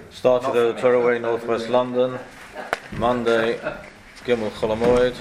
Started at the Torah Way, Northwest London, Monday, Gimel Chol Hamoed,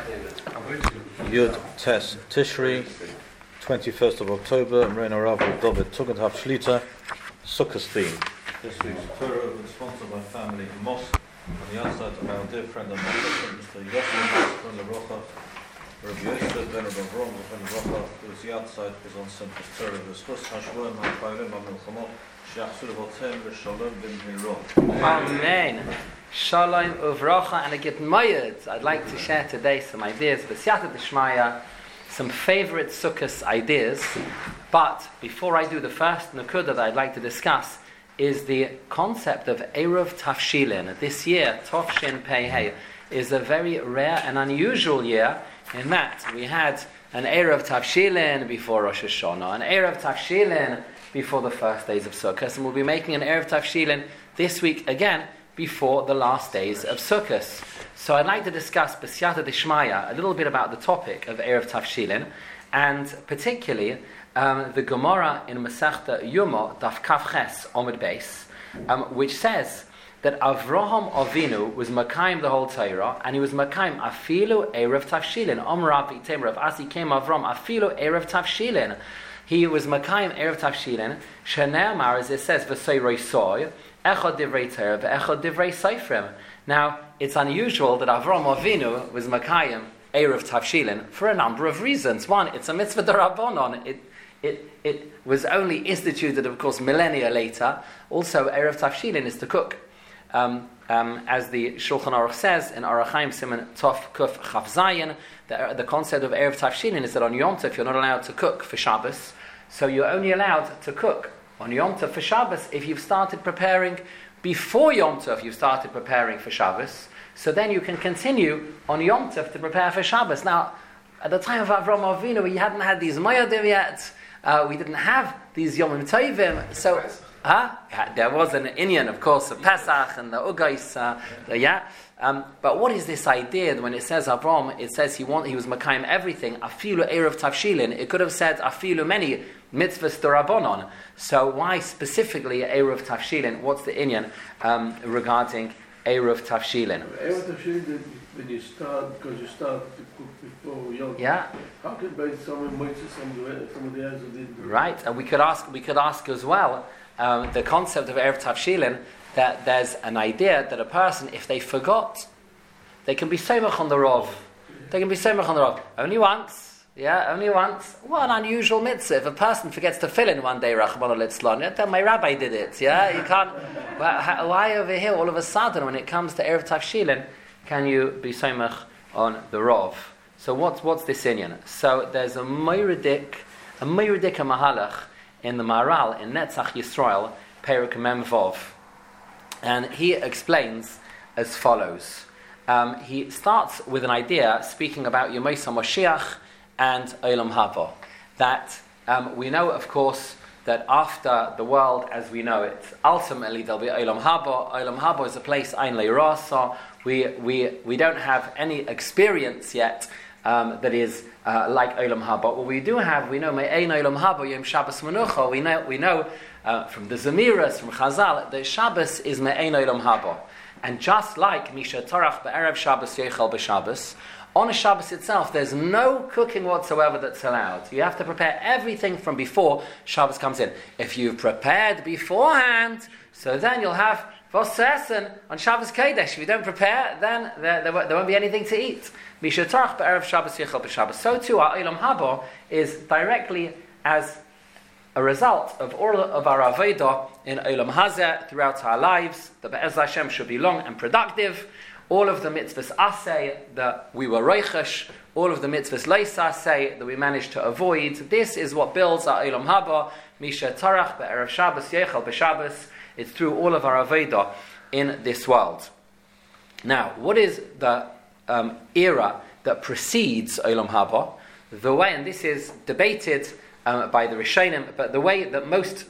Yud Tes Tishri, 21st of October, Mreina Rav David Tugendhav Shlita, Sukkot theme. This week's Torah is sponsored by Family Mosque on the outside of our dear friend and Mr. Yosef from the Rocha, Rabbi Yosef, Venerable Avram, from the Rocha, who is the outside, is on Simchas Torah. V'schus Hashloim HaChaylim HaMilchamo, She'achsur V'Tem V'Shalom B'Miro. Amen. Shalom Uvracha and a Git Mayed. I'd like to share today some ideas, B'Siyata D'Shmaya, some favorite Sukkos ideas. But before I do, the first Nakuda that I'd like to discuss is the concept of Eruv Tafshilin. This year, Tafshin Pei Hey, is a very rare and unusual year in that we had an Eruv Tafshilin before Rosh Hashanah, an Eruv Tafshilin before the first days of Sukkot, and we'll be making an Eruv Tafshilin this week again before the last days of Sukkot. So I'd like to discuss B'Siyata D'Shmaya, a little bit about the topic of Eruv Tafshilin, and particularly the Gemara in Masechta Yoma, Daf Kaf Ches, Omid Beis, which says that Avraham Avinu was Makayim the whole Torah, and he was Makayim Afilu Erev Tafshilin. Rav Item Rav Asi came Avram Afilu Erev Tafshilin. He was Makayim Erev Tafshilin. Shene'amar, as it says, V'soyroi soy, Echad Divrei Torah, V'echad Divrei Seifrim. Now, it's unusual that Avram Avinu was Makayim Erev Tafshilin for a number of reasons. One, it's a mitzvah d'Rabbanon. It was only instituted, of course, millennia later. Also, Erev Tafshilin is to cook. As the Shulchan Aruch says in Orach Chaim Siman Tov Kuf Chav Zayin, the concept of Erev Tafshilin is that on Yom Tov you're not allowed to cook for Shabbos, so you're only allowed to cook on Yom Tov for Shabbos if you've started preparing before Yom Tov. You've started preparing for Shabbos, so then you can continue on Yom Tov to prepare for Shabbos. Now, at the time of Avram Avinu, we hadn't had these Moyadim yet. We didn't have these Yomim Tovim, so. There was an Inyan, of course, of Pesach and the Ugais, but what is this idea when it says Avram? It says he was Makayim everything. Afilu Erev Tafshilin. It could have said Afilu many mitzvahs d'Rabbanon. So why specifically Erev Tafshilin? What's the Inyan regarding Erev Tafshilin? Erev Tafshilin, when you start, because you start to cook before Yom. Yeah. How can someone make some of the others didn't? Right, and we could ask as well. The concept of Erev Tafshilin, that there's an idea that a person, if they forgot, they can be Seimach on the Rov. They can be Seimach on the Rov. Only once. What an unusual mitzvah. If a person forgets to fill in one day, Rachmana litzlan, then my rabbi did it. Yeah, you can't. Why over here, all of a sudden, when it comes to Erev Tafshilin, can you be Seimach on the Rov? So what's this inyan? So there's a Meiridik Mahalach in the Maharal, in Netzach Yisrael, Perek Mem Vov. And he explains as follows. He starts with an idea speaking about Yemei Mashiach and Olam Haba. That we know, of course, that after the world as we know it, ultimately there'll be Olam Haba. Olam Haba is a place, Ein Le'Rasa. We don't have any experience yet that is like Olam Haba. What we do have, we know Me'ein Olam Haba Yom Shabbos Menucha. We know from the Zemiras, from Chazal, that Shabbos is Me'ein Olam Haba. And just like Misha Torach Be'erev Shabbos Yechal B'Shabbos, on a Shabbos itself, there's no cooking whatsoever that's allowed. You have to prepare everything from before Shabbos comes in. If you've prepared beforehand, so then you'll have Vos on Shabbos Kodesh. If you don't prepare, then there won't be anything to eat. Misha Torach Be'erev Shabbos Yechal B'Shabbos. So too, our Olam Haba is directly as a result of all of our Avodah in Olam Hazeh throughout our lives. The Be'ez Hashem should be long and productive. All of the mitzvahs Aseh that we were Reichesh, all of the mitzvahs Leis Aseh that we managed to avoid. This is what builds our Olam Haba. Misha Torach Be'erev Shabbos Yechal B'Shabbos. It's through all of our Avodah in this world. Now, what is the era that precedes Olam Haba? The way, and this is debated by the Rishonim, but the way that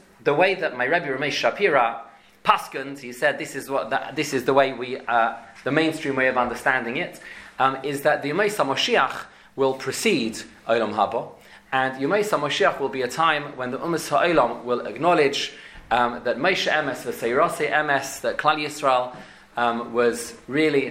my Rebbe Ramesh Shapira paskins, he said this is the way the mainstream way of understanding it, is that the Yemei Mashiach will precede Olam Haba, and Yemei Mashiach will be a time when the Ummas Ha'olam will acknowledge that Moshe Emes v'Seirosei Emes, that Klal Yisrael was really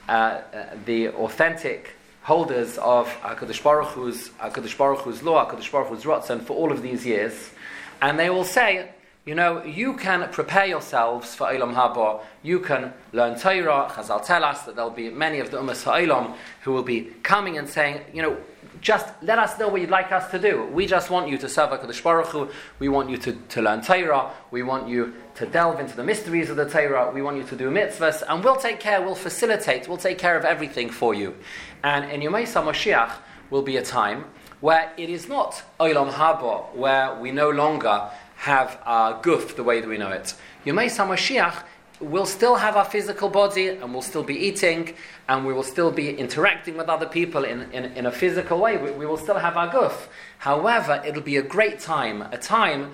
the authentic holders of HaKadosh Baruch Hu's law, HaKadosh Baruch Hu's Ratzon for all of these years. And they will say, you can prepare yourselves for Olam Haba. You can learn Torah. Chazal tell us that there'll be many of the Ummas Ha'olam who will be coming and saying, just let us know what you'd like us to do. We just want you to serve HaKadosh Baruch Hu. We want you to learn Torah. We want you to delve into the mysteries of the Torah. We want you to do mitzvahs. And we'll take care, we'll facilitate, we'll take care of everything for you. And in Yomei Mashiach will be a time where it is not Olam Haba, where we no longer have our guf the way that we know it. Yomei Mashiach will still have our physical body, and we'll still be eating, and we will still be interacting with other people in a physical way. We will still have our guf. However, it'll be a great time, a time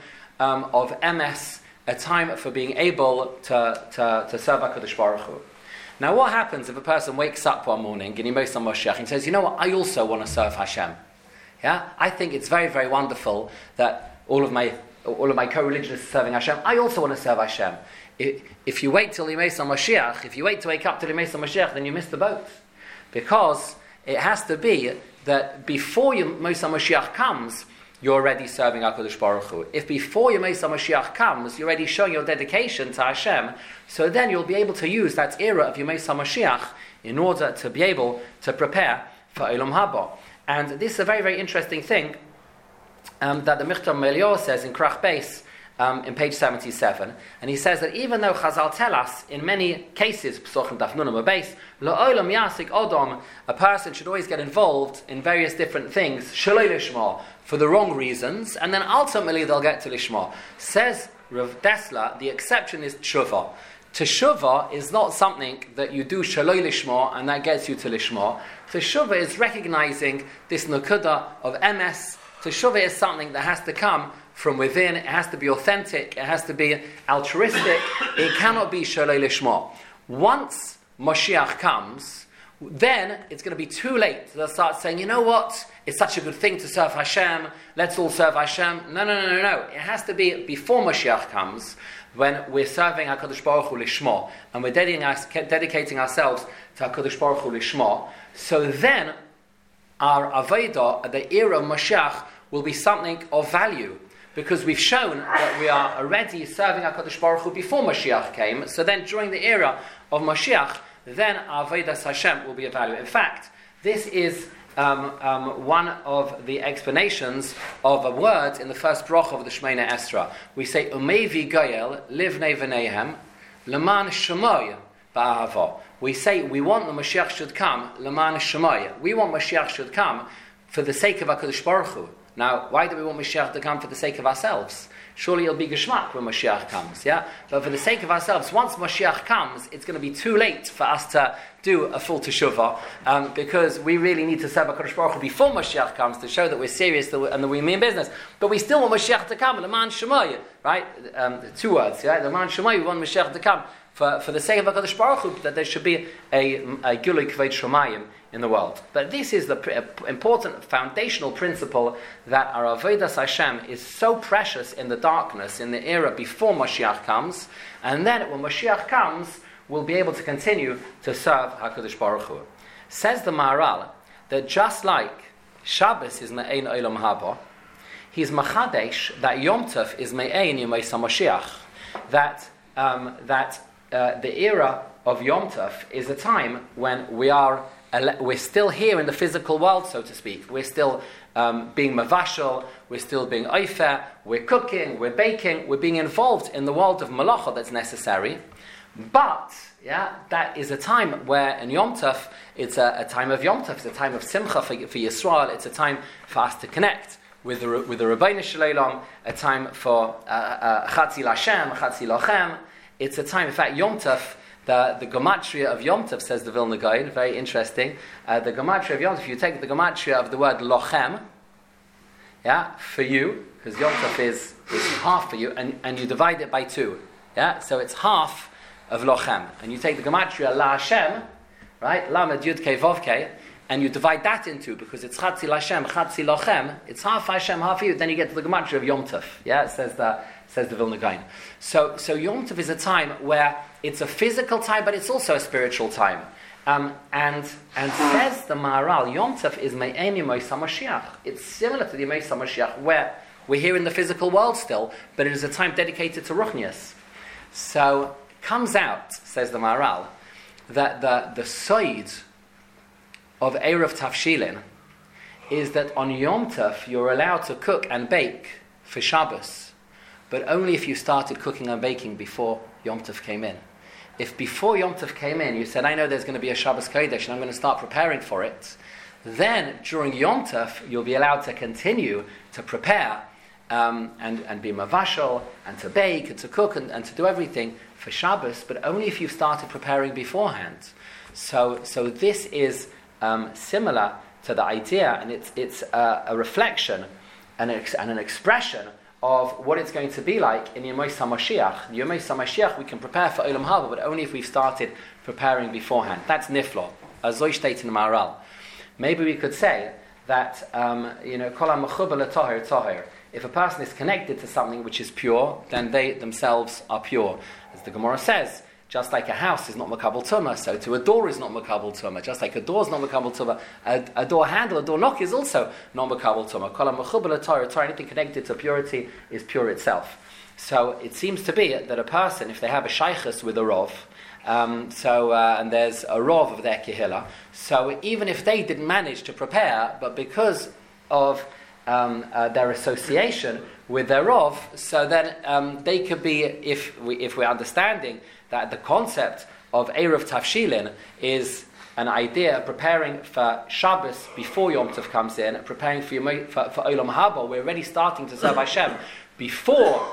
of emes, a time for being able to serve HaKadosh Baruch Hu. Now, what happens if a person wakes up one morning in Yomei Mashiach and says, what, I also want to serve Hashem. Yeah, I think it's very, very wonderful that all of my co-religionists are serving Hashem. I also want to serve Hashem. If you wait till Yomei Mashiach, if you wait to wake up till Yomei Mashiach, then you miss the boat. Because it has to be that before Yomei Mashiach comes, you're already serving HaKadosh Baruch Hu. If before Yomei Mashiach comes, you're already showing your dedication to Hashem, so then you'll be able to use that era of Yomei Mashiach in order to be able to prepare for Olam Haba. And this is a very, very interesting thing that the Michtav Melior says in Krach Beis, in page 77, and he says that even though Chazal tell us in many cases, Psochim Daf Nun Amud Beis, La'olam Yasik Odom, a person should always get involved in various different things, Shaloi Lishma, for the wrong reasons, and then ultimately they'll get to Lishma. Says Rav Dessler, the exception is Tshuva. Teshuvah is not something that you do Shaloi Lishma and that gets you to Lishma. Teshuvah is recognizing this Nukuda of emes. Teshuvah is something that has to come from within. It has to be authentic. It has to be altruistic. It cannot be Shaloi Lishma. Once Mashiach comes, then it's going to be too late. They'll start saying, it's such a good thing to serve Hashem. Let's all serve Hashem. No. It has to be before Mashiach comes, when we're serving HaKadosh Baruch Hu Lishma, and we're dedicating ourselves to HaKadosh Baruch Hu Lishma. So then, our Avodah, the era of Mashiach, will be something of value, because we've shown that we are already serving HaKadosh Baruch Hu before Mashiach came. So then, during the era of Mashiach, then our Avodas Hashem will be of value. In fact, this is one of the explanations of a word in the first bracha of the Shemona Esra. We say, Umevi Goyel, Livnei V'neihem, Leman Shemoy Ba'ahava. We say, we want the Mashiach should come, Leman Shemoy. We want Mashiach should come for the sake of HaKadosh Baruch Hu. Now, why do we want Mashiach to come for the sake of ourselves? Surely it'll be Geshmak when Mashiach comes, yeah? But for the sake of ourselves, once Mashiach comes, it's going to be too late for us to do a full teshuvah, because we really need to serve HaKadosh Baruch Hu before Mashiach comes to show that we're serious and that we mean business. But we still want Mashiach to come, Leman Shemoy, right? Two words, yeah? Leman Shemoy, we want Mashiach to come for the sake of HaKadosh Baruch Hu, that there should be a Gilui Kvei Shomayim in the world. But this is the important foundational principle, that our Avodas Hashem is so precious in the darkness, in the era before Mashiach comes, and then when Mashiach comes, we'll be able to continue to serve HaKadosh Baruch Hu. Says the Maharal that just like Shabbos is Me'ein Olam Haba, he's Machadesh that Yom Tov is Me'ein Yomei Mashiach, that the era of Yom Tov is a time when we're still here in the physical world, so to speak. We're still being mavashal, we're still being oifer, we're cooking, we're baking, we're being involved in the world of malacha that's necessary. But, that is a time where in Yom Tov, it's a time of Yom Tov, it's a time of simcha for Yisrael, it's a time for us to connect with the Rebbeinu Shalom, a time for Chatzil Hashem, Chatzil Lochem. It's a time, in fact, Yom Tov, the gematria of Yom Tov, says the Vilna Gaon, very interesting. The gematria of Yom Tov, if you take the gematria of the word lochem, for you, because Yom Tov is half for you, and you divide it by 2, so it's half of lochem. And you take the gematria la Hashem, right, lamed yud kei vav kei, and you divide that into, because it's Chatzi Lashem, Chatzi Lochem, it's half Hashem, half you, then you get to the gematria of Yom Tov. Yeah, it says the Vilna Gaon. So Yom Tov is a time where it's a physical time, but it's also a spiritual time. And says the Maharal, Yom Tov is Me'eni Moisa Mashiach. It's similar to the Moisa Mashiach, where we're here in the physical world still, but it is a time dedicated to Ruchnius. So it comes out, says the Maharal, that the side of Erev Tafshilin is that on Yom Tov you're allowed to cook and bake for Shabbos, but only if you started cooking and baking before Yom Tov came in. If before Yom Tov came in you said, I know there's going to be a Shabbos Kodesh and I'm going to start preparing for it, then during Yom Tov you'll be allowed to continue to prepare and be mavashal, and to bake, and to cook, and to do everything for Shabbos, but only if you've started preparing beforehand. So this is similar to the idea, and it's a reflection and an expression of what it's going to be like in Yemei HaMashiach. Yemei HaMashiach we can prepare for Olam Haba, but only if we've started preparing beforehand. That's Niflo, as Zoy states in the Maharal. Maybe we could say that, Kol HaMechuber LeToher Toher. If a person is connected to something which is pure, then they themselves are pure. As the Gemara says, just like a house is not makabel tumah, so to a door is not makabel tumah. Just like a door is not makabel tumah, a door handle, a door lock is also not makabel tumah. Kol HaMechuber LeToher, anything connected to purity is pure itself. So it seems to be that a person, if they have a shaychus with a rov, and there's a rov of their kehillah, so even if they didn't manage to prepare, but because of their association with their rov, so then they could be, if we're understanding that the concept of Erev Tafshilin is an idea of preparing for Shabbos before Yom Tov comes in, preparing for Olam Haba, we're already starting to serve Hashem before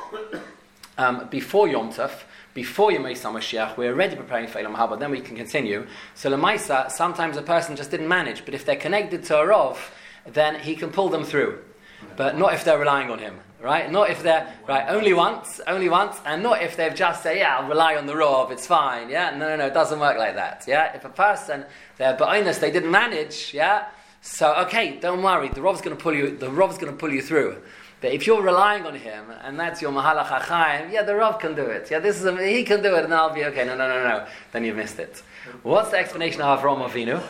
Yom Tov, before Yemei HaMashiach, we're already preparing for Olam Haba, then we can continue. So L'maisa, sometimes a person just didn't manage, but if they're connected to a rov, then he can pull them through. But not if they're relying on him, right? Not if they're, only once, and not if they've just said, I'll rely on the rov, it's fine, No, it doesn't work like that, If a person, they're ba'inus, they didn't manage, So, okay, don't worry, the rov's going to pull you through. But if you're relying on him, and that's your mahalach hachaim, the rov can do it, he can do it, and I'll be okay, no, then you've missed it. What's the explanation of Avraham Avinu?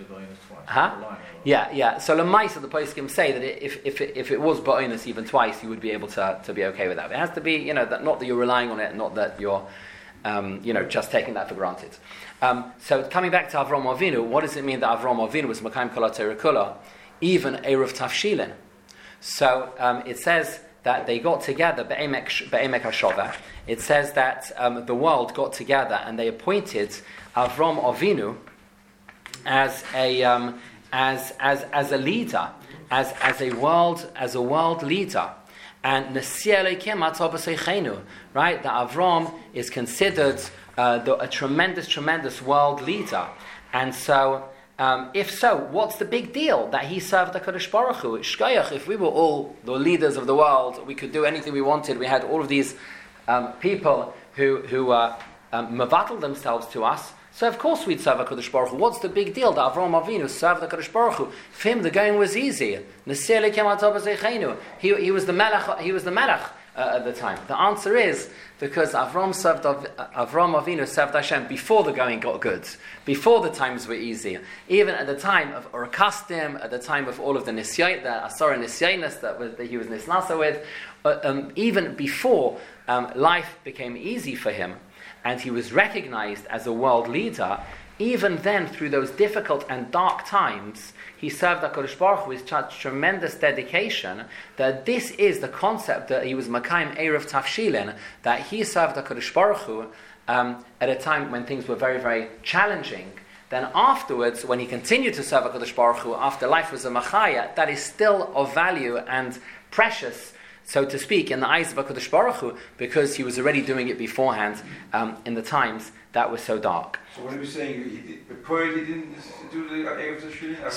So Lamaisa, the poskim say that if it was ba'inus even twice, you would be able to be okay with that. It has to be, that not that you're relying on it, not that you're, just taking that for granted. So coming back to Avraham Avinu, what does it mean that Avraham Avinu was Makayim Kol HaTorah Kula, even Erev Tafshilin? So it says that they got together, Be'emek HaShovah. It says that the world got together and they appointed Avraham Avinu as a leader, as a world leader, and right? That Avram is considered a tremendous world leader, and so if so, what's the big deal that he served the Kadosh Baruch Hu? Shkoyach, if we were all the leaders of the world, we could do anything we wanted. We had all of these people who mevatel themselves to us. So of course we'd serve HaKadosh Baruch Hu. What's the big deal that Avraham Avinu served HaKadosh Baruch Hu? For him the going was easy. He was the melech at the time. The answer is because Avraham Avinu served Hashem before the going got good, before the times were easy. Even at the time of Ur Kasdim, at the time of all of the Nisyayt, the Asara Nisyaynus that he was Nisnasa with, even before life became easy for him, and he was recognized as a world leader, even then, through those difficult and dark times, he served HaKadosh Baruch Hu with such tremendous dedication that this is the concept that he was Makayim Erev Tafshilin, that he served HaKadosh Baruch Hu at a time when things were very, very challenging. Then afterwards, when he continued to serve HaKadosh Baruch Hu, after life was a Machaya, that is still of value and precious, so to speak, in the eyes of HaKadosh Baruch Hu, because he was already doing it beforehand in the times that were so dark. So what are we saying? He didn't do the Erev Tafshilin?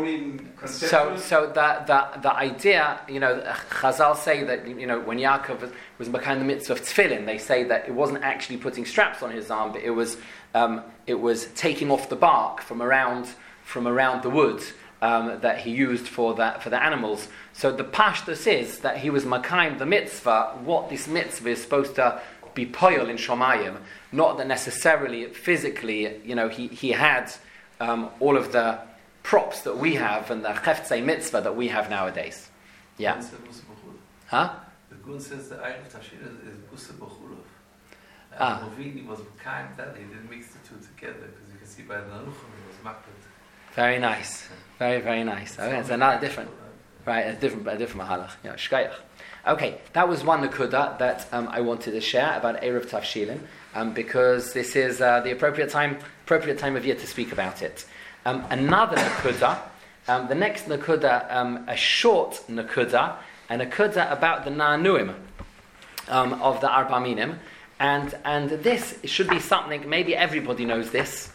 So the idea, Chazal say that, when Yaakov was Makayim the mitzvah of tefillin, they say that it wasn't actually putting straps on his arm, but it was taking off the bark from around from around the wood that he used for the animals. So the pashtus is that he was makayim the mitzvah, what this mitzvah is supposed to be poyol in Shomayim, not that necessarily physically, he had all of the props that we have and the cheftzei mitzvah that we have nowadays. Yeah. Huh? The Gun says the Erev Tafshilin is Busa B'chulov. And Movini was kind that he didn't mix the two together, because you can see by the Naruchim it was makbet. Very nice. Very, very nice. Okay, it's another different, right, a different mahalach. Yeah, shkayach. Okay, that was one nakuda that I wanted to share about Erev Tafshilin, because this is the appropriate time of year to speak about it. Another nakuda, the next nakuda, a short nakuda, a nakuda about the na'anuim of the Arba Minim, and this should be something, maybe everybody knows this,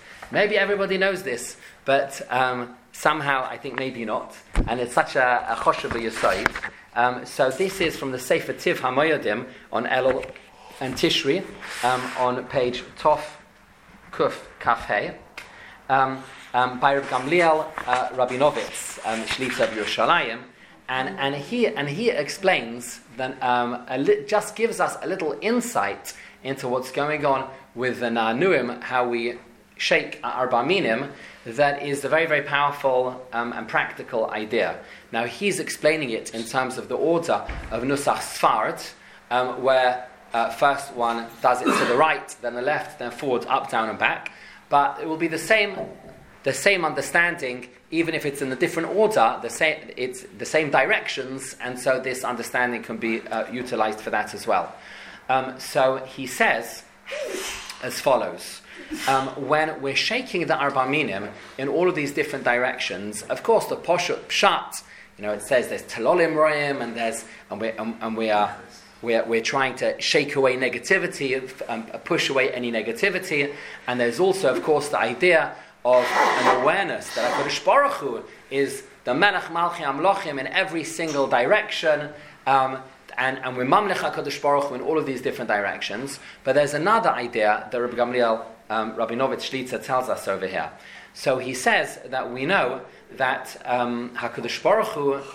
but somehow I think maybe not, and it's such a choshev yesod. So this is from the Sefer Tiv HaMoyadim on Elul and Tishri, on page Tov Kuf Kaf Hey, by Reb Gamliel Rabinovitz, Shlita of Yerushalayim, and he explains that just gives us a little insight into what's going on with the Na'anuim, how we shake Arba Minim. That is a very, very powerful and practical idea. Now he's explaining it in terms of the order of Nusach Sfard, where first one does it to the right, then the left, then forward, up, down, and back. But it will be the same understanding, even if it's in a different order. It's the same directions, and so this understanding can be utilized for that as well. So he says as follows. When we're shaking the Arba Minim in all of these different directions, of course the Poshut Pshat, it says there's Telolim Roim, and we're trying to shake away negativity, push away any negativity, and there's also, of course, the idea of an awareness that HaKadosh Baruch Hu is the Melech Malchi Amlochim in every single direction, and we're Mamlech HaKadosh Baruch Hu in all of these different directions. But there's another idea that Rabbi Gamliel Rabinovitz Shlita tells us over here. So he says that we know that HaKadosh Baruch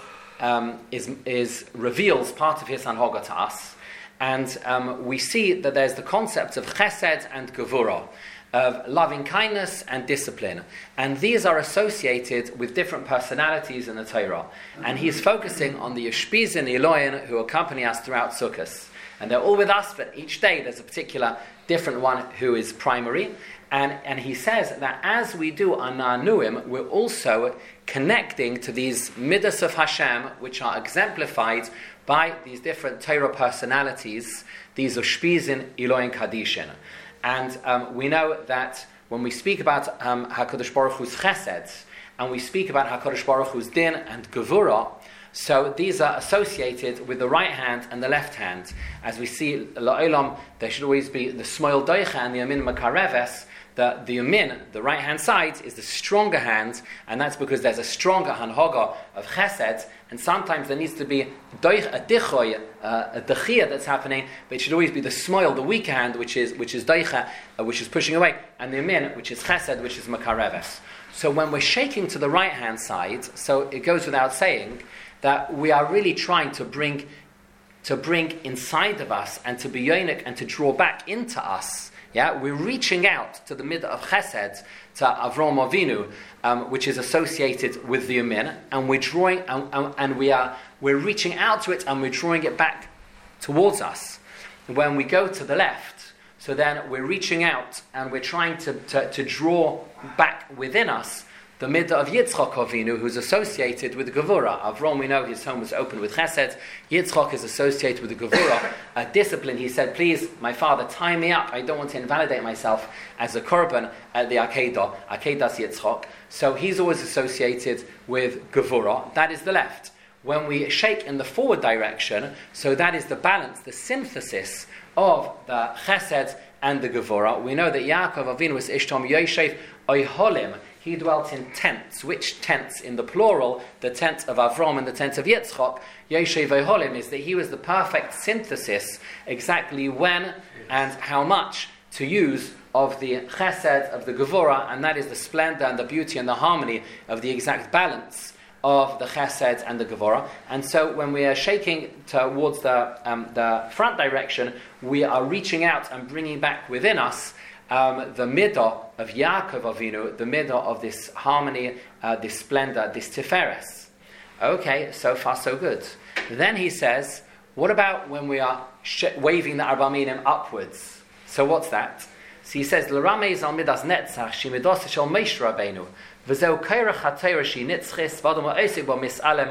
Hu reveals part of his Hanhoga to us, and we see that there's the concepts of Chesed and Gevurah, of loving kindness and discipline, and these are associated with different personalities in the Torah. And he's focusing on the Yeshpizin Eloin who accompany us throughout Sukkot, and they're all with us, but each day there's a particular different one who is primary. And he says that as we do on Na'anuim, we're also connecting to these Midas of Hashem, which are exemplified by these different Torah personalities, these Ushpizin Eloin Kadishin. And we know that when we speak about HaKadosh Baruch Hu's Chesed, and we speak about HaKadosh Baruch Hu's Din and Gevurah, so these are associated with the right hand and the left hand. As we see, La'olam, there should always be the Smoil Doicha and the Yamin Makareves. The Yamin, the right hand side, is the stronger hand, and that's because there's a stronger Hanhoga of Chesed, and sometimes there needs to be a Dichoy, a Dechia that's happening, but it should always be the Smoil, the weaker hand, which is Doicha, which is pushing away, and the Yamin, which is Chesed, which is Makareves. So when we're shaking to the right hand side, so it goes without saying that we are really trying to bring inside of us and to be yonik and to draw back into us. Yeah, we're reaching out to the midah of Chesed, to Avram Avinu, which is associated with the Yamin, and we're drawing, and we're reaching out to it, and we're drawing it back towards us. When we go to the left, so then we're reaching out, and we're trying to draw back within us the midah of Yitzchak Avinu, who's associated with the Gevurah. Avram, we know his home was opened with Chesed. Yitzchak is associated with the Gevurah, a discipline. He said, please, my father, tie me up. I don't want to invalidate myself as a korban at the Akedah. Akedah's Yitzchak. So he's always associated with Gevurah. That is the left. When we shake in the forward direction, so that is the balance, the synthesis of the Chesed and the Gevurah. We know that Yaakov Avinu was Ishtom Yoshev Oiholim. He dwelt in tents. Which tents? In the plural, the tent of Avram and the tent of Yitzchak, Yoshev Oiholim, is that he was the perfect synthesis, exactly when and how much to use of the chesed, of the gevura, and that is the splendor and the beauty and the harmony of the exact balance of the chesed and the gevura. And so when we are shaking towards the front direction, we are reaching out and bringing back within us the midah of Yaakov Avinu, the midah of this harmony, this splendor, this tiferes. Okay, so far so good. Then he says, what about when we are waving the Arba Minim upwards? So what's that? So he says, L'ramez al midas netzach shi midas shel Moshe Rabbeinu v'zeu kairach haTorah shi nitzchis v'adam ha'osek bo mis'alo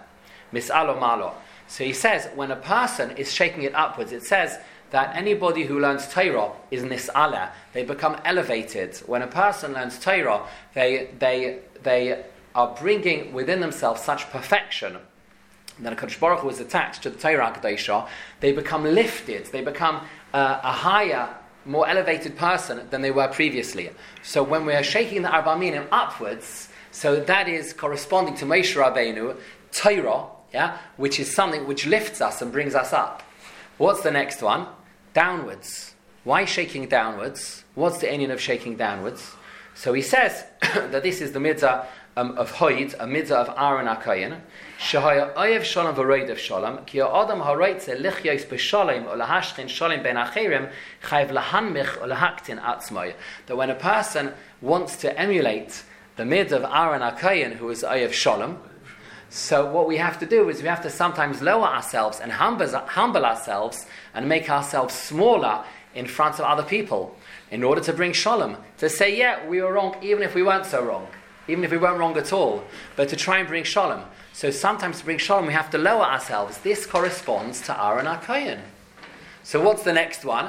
malo. So he says, when a person is shaking it upwards, it says that anybody who learns Torah is nis'ala. They become elevated. When a person learns Torah, they are bringing within themselves such perfection that HaKadosh Baruch Hu is attached to the Torah HaKadoshah. They become lifted. They become a higher, more elevated person than they were previously. So when we are shaking the Arba Minim upwards, so that is corresponding to Moshe Rabbeinu, Torah, which is something which lifts us and brings us up. What's the next one? Downwards. Why shaking downwards? What's the ending of shaking downwards? So he says that this is the mitzvah of Hoid, a mitzvah of Aaron HaKohen, Shehaya Oyev Shalom V'Roidev Shalom, Ki Ha'adam HaRoitze Lichyos B'Shalom O Lahashchin Shalom Ben Acherim Chayv Lahanmich O Lahaktin Atzmoi. That when a person wants to emulate the mitzvah of Aaron HaKohen, who is Oyev Shalom, so what we have to do is we have to sometimes lower ourselves and humble ourselves and make ourselves smaller in front of other people in order to bring Shalom. To say, yeah, we were wrong even if we weren't so wrong. Even if we weren't wrong at all, but to try and bring Shalom. So sometimes to bring Shalom, we have to lower ourselves. This corresponds to Aaron HaKohen. So what's the next one?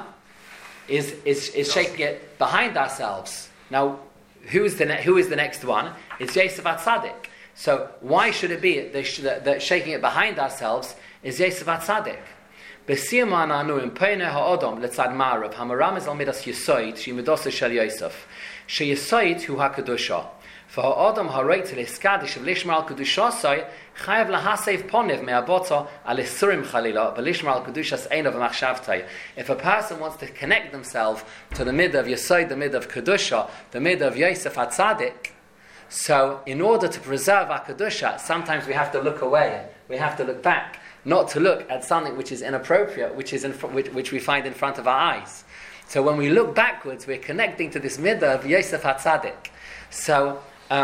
Is shaking it behind ourselves. Now, who is the next one? It's Yosef HaTzadik. So why should it be that shaking it behind ourselves is Yosef HaTzadik? B'siyum ha'anu im peine ha'odom letzad ma'arav ha'maramez al midas yisoid shi midas shel Yosef she yisoid hu ha'kedusha. For Adam harayt leskadish v'lishmar al kedushasai chayav lahasev ponev me'abotza al isurim chalila v'lishmar al kedushas ein of machshavtai. If a person wants to connect themselves to the midah of Yesod, the midah of kedusha, the midah of Yosef HaTzadik, so in order to preserve our kedusha, sometimes we have to look away. We have to look back, not to look at something which is inappropriate, which we find in front of our eyes. So when we look backwards, we're connecting to this midah of Yosef HaTzadik. So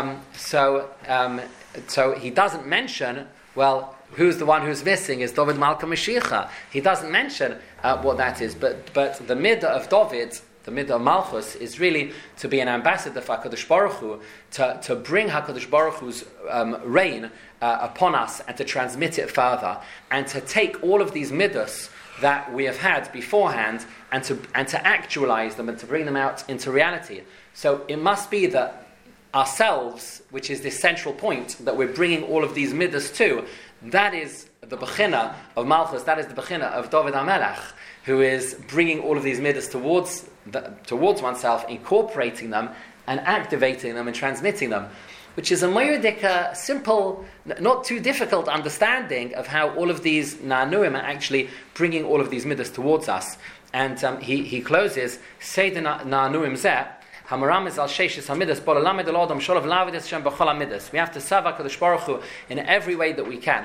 he doesn't mention, well, who's the one who's missing is David Malka Mashiach. He doesn't mention what that is, but the midah of David, the midah of Malchus, is really to be an ambassador for HaKadosh Baruch Hu, to bring HaKadosh Baruch Hu's reign upon us and to transmit it further, and to take all of these midas that we have had beforehand and to actualize them and to bring them out into reality. So it must be that ourselves, which is this central point that we're bringing all of these midas to, that is the bechina of Malchus, that is the bechina of David HaMelech, who is bringing all of these midas towards oneself, incorporating them and activating them and transmitting them, which is a moyedika, simple, not too difficult understanding of how all of these na'anuim are actually bringing all of these midas towards us. And he closes, Seder na'anuim zeh, Hamaram is al sheishis hamidas, bolalamed al adam sholav lavidas shem b'chol hamidas. We have to serve HaKadosh Baruch Hu in every way that we can.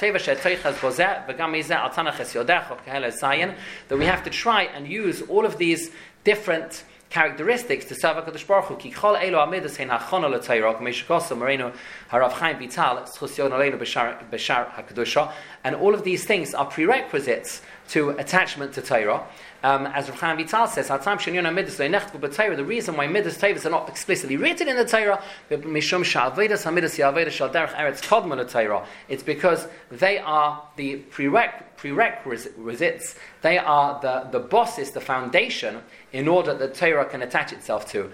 That we have to try and use all of these different characteristics to serve HaKadosh Baruch Hu. Ki chol elo hamidas hein hachona l'Torah, k'meishikosa moreno harav Chaim Vital schusyon aleinu b'shar HaKadosha. And all of these things are prerequisites to attachment to Torah. As Rav Chaim Vital says, the reason why Midas Tevis are not explicitly written in the Torah, it's because they are the prerequisites, they are the bosses, the foundation, in order that Torah can attach itself to.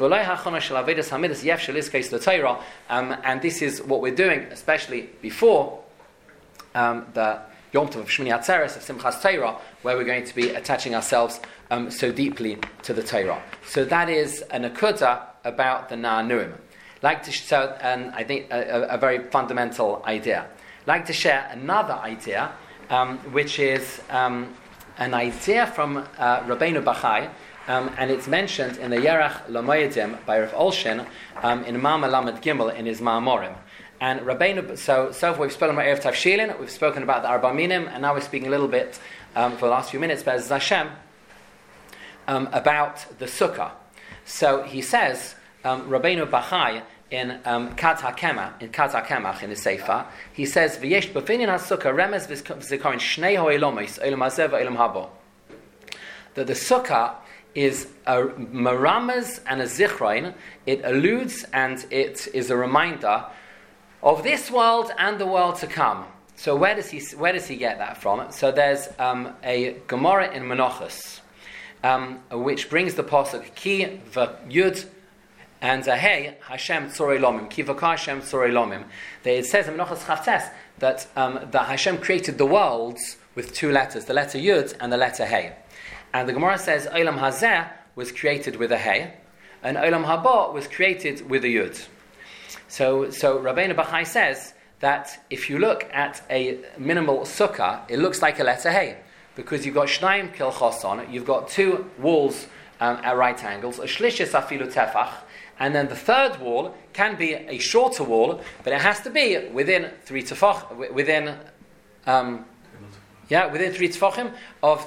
And this is what we're doing, especially before the Yom Tov of Shmini Atzeres, of Simchas Torah, where we're going to be attaching ourselves so deeply to the Torah. So that is an akudah about the Na'anuim. Like to share, and I think a very fundamental idea. Like to share another idea, which is an idea from Rabbeinu Bachai, and it's mentioned in the Yerach Lamoyedim by Rav Olshin in Mama Lamed Gimel in his Ma'amorim. And Rabbeinu, so we've spoken about Erev Tavshilin, we've spoken about the Arba Minim, and now we're speaking a little bit for the last few minutes, Be'ez Hashem, about the Sukkah. So he says, Rabbeinu Bachai in Kat HaKemach in the Sefer, he says, V'yesh b'finyan ha-Sukkah remez v'zikarin shnei ha'elomis, elam hazeh v'elam habo. That the Sukkah is a maramas and a zichrain. It alludes and it is a reminder of this world and the world to come. So where does he get that from? So there's a Gemara in Menachos, which brings the pasuk ki v'yud and a hey Hashem tzorei lomim ki v'ka Hashem tzorei lomim. It says in Menachos Chavtes that Hashem created the worlds with two letters, the letter yud and the letter hey. And the Gemara says Olam Hazeh was created with a hey, and Olam Haba was created with a yud. So Rabbeinu Bachai says that if you look at a minimal sukkah, it looks like a letter hey, because you've got shnayim kil choson, you've got two walls at right angles, a shlishis afilu tefach, and then the third wall can be a shorter wall, but it has to be within 3 tefach, within 3 tefachim of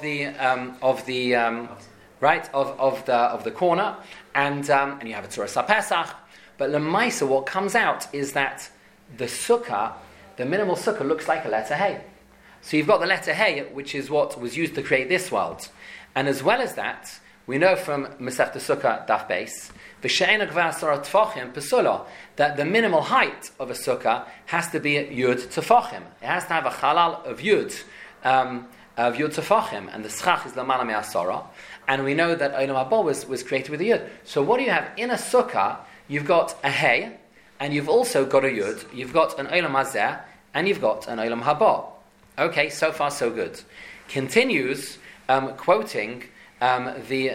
the corner, and you have a Tzuras HaPesach. But Lemaisa, what comes out is that the sukkah, the minimal sukkah, looks like a letter hey. So you've got the letter hey, which is what was used to create this world. And as well as that, we know from Masechta Sukkah Daf Beis, that the minimal height of a sukkah has to be yud tefachim. It has to have a halal of yud tefachim, and the schach is lamala me'asara. And we know that Olam Haba was created with a yud. So what do you have in a sukkah? You've got a hey, and you've also got a yud. You've got an Olam Hazeh, and you've got an Olam Haba. Okay, so far so good. Continues quoting the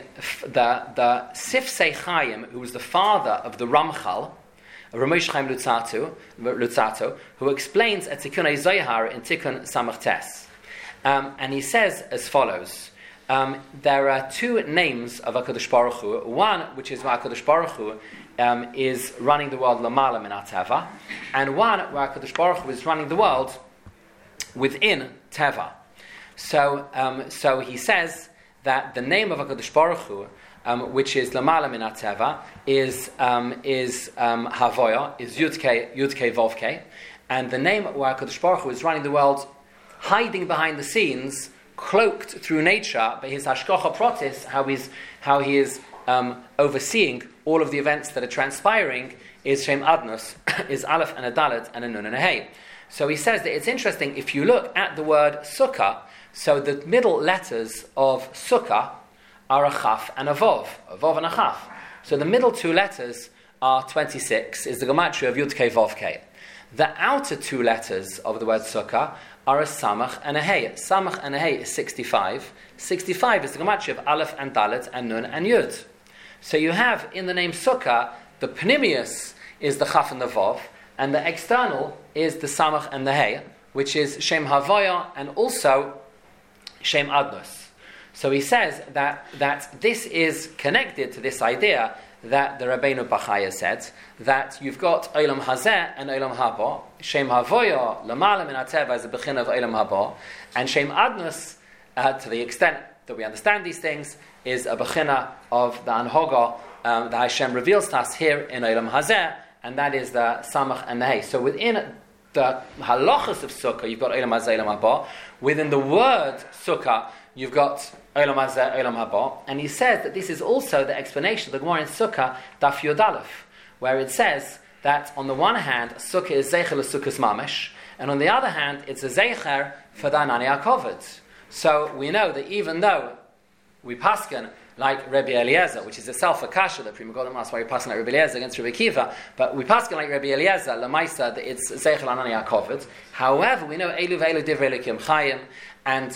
Sifsei Chaim, who was the father of the Ramchal, Ramesh Chaim Lutzato, who explains a Tikkun Zohar in Tikkun Samach Tes. And he says as follows. There are two names of HaKadosh Baruch Hu. One, which is where HaKadosh Baruch Hu is running the world Lamala Min HaTeva, and one where HaKadosh Baruch Hu is running the world within Teva. So he says that the name of HaKadosh Baruch Hu, which is Lamala Min HaTeva, is Havoya, is Yudke Vovke, and the name where HaKadosh Baruch Hu is running the world, hiding behind the scenes, cloaked through nature, by his hashgacha pratis, how he is overseeing all of the events that are transpiring, is Shem Adnos, is Aleph and a Dalet and a Nun and a Hey. So he says that it's interesting, if you look at the word Sukkah, so the middle letters of Sukkah are a Chaf and a Vov and a Chaf. So the middle two letters are 26, is the gematria of Yud Kei Vov Kei. The outer two letters of the word Sukkah are a Samach and a Hey. Samach and a Hey is 65. 65 is the gematria of Aleph and Dalet and Nun and Yud. So you have in the name Sukkah, the Pnimius is the Chaf and the Vov, and the external is the Samach and the Hey, which is Shem Havoya and also Shem Adnos. So he says that this is connected to this idea that the Rabbeinu Bachaya said, that you've got Olam Hazeh and Olam Haba. Shem Havoya, Lamala Min HaTeva is a Bechin of Olam Haba, and Shem Adnos, to the extent that we understand these things, is a Bechina of the Anhoga that Hashem reveals to us here in Olam Hazeh, and that is the Samach and the Hey. So within the halachas of Sukkah, you've got Olam Hazeh, Olam Haba. Within the word Sukkah, you've got Olam Hazeh, Olam Haba. And he says that this is also the explanation of the Gemara in Sukkah, Daf Yud Aleph, where it says that on the one hand, Sukkah is Zeicher l'Sukkah's Mamish, and on the other hand, it's a Zeicher for the Anani HaKovod. So we know that even though we paskin like Rabbi Eliezer, which is itself a kasha that Prima Godam asked why we paskin like Rabbi Eliezer against Rabbi Kiva, but we paskin like Rabbi Eliezer, Lamaisa, that it's Zeichel Anani HaKovod. However, we know Elu Ve'elu Divrei Elokim Chayim, and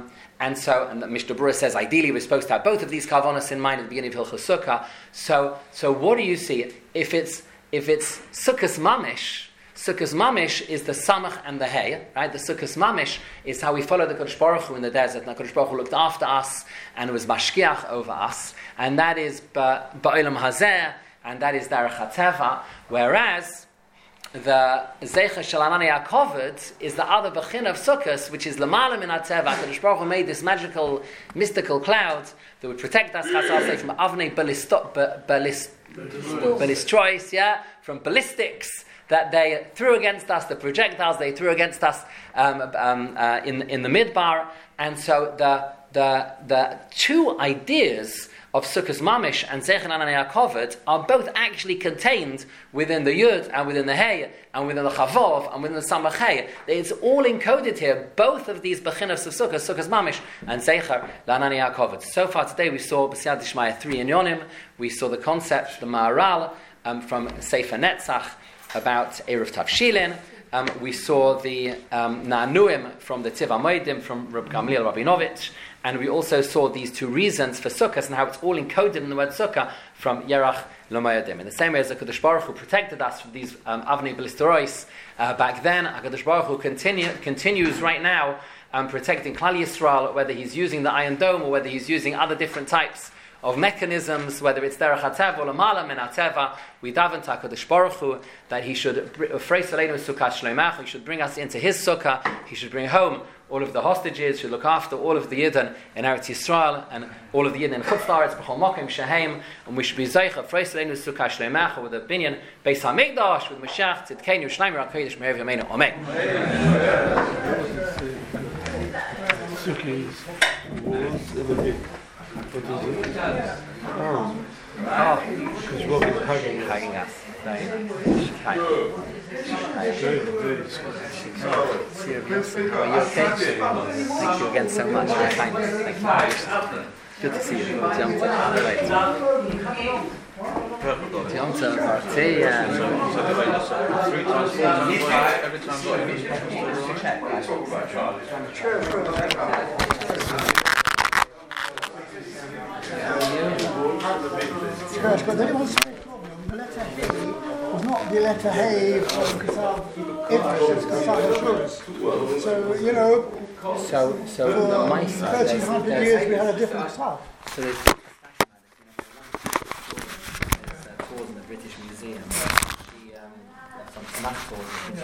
the Mishnah Berurah says ideally we're supposed to have both of these kavanos in mind at the beginning of Hilchos Sukkah. So what do you see? If it's Sukkah's mamish, Sukkos Mamish is the Samach and the Hay, right? The Sukkos Mamish is how we follow the Kodesh Baruch Hu in the desert, and the Kodesh Baruch Hu looked after us and was mashkiach over us, and that is Ba'olam Hazeh, and that is Derech HaTeva, whereas the Zeicha Shel Anani HaKovod is the other Bechina of Sukkos, which is L'malam in HaTeva. Kodesh Baruch Hu made this magical, mystical cloud that would protect us, from Avnei Ballistrois, from ballistics that they threw against us, the projectiles they threw against us in the Midbar. And so the two ideas of Sukkos Mamish and Zeicha Anani HaKovod are both actually contained within the Yud and within the Hey and within the Chavov and within the Samach Hey. It's all encoded here, both of these Bechinos of Sukkos Mamish and Zeicha Anani HaKovod. So far today we saw B'siyad Dishmaya 3 in Yonim, we saw the concept, the Maharal from Sefer Netzach about Erev Tavshilin. We saw the Na'anuim from the Tiv HaMoedim from Reb Gamliel Rabinovich, and we also saw these two reasons for Sukkot and how it's all encoded in the word Sukkah from Yerach L'Moedim. In the same way as the HaKadosh Baruch Hu protected us from these Avnei Ballisterois back then, HaKadosh Baruch Hu continues right now protecting Klal Yisrael, whether he's using the Iron Dome or whether he's using other different types of mechanisms, whether it's Derech HaTeva or L'malam in HaTeva. We daven to HaKadosh Baruch Hu that he should Freis Aleinu Sukkah Shleimach, he should bring us into his Sukkah, he should bring home all of the hostages, should look after all of the Yidden in Eretz Yisrael and all of the Yidden in Chutz La'aretz, B'chol Mokim Sheheim, and we should be Zeicha Freis Aleinu Sukkah Shleimach with the Binyan Beis HaMikdash with Mashiach Tzidkeinu Shleimir HaKodesh Me'ev Yameinu. Amen. Because Rob is hugging us. Are you okay? Thank you again so much for your kindness. Thank you. Good to see you. But anyone say the letter Hey was not the letter Hey from Kasav Idris, Kasav Ashurus. So, you know, so for 1300 years we had a different Kasav. So there's tours in the British Museum. She some Tanakh tours.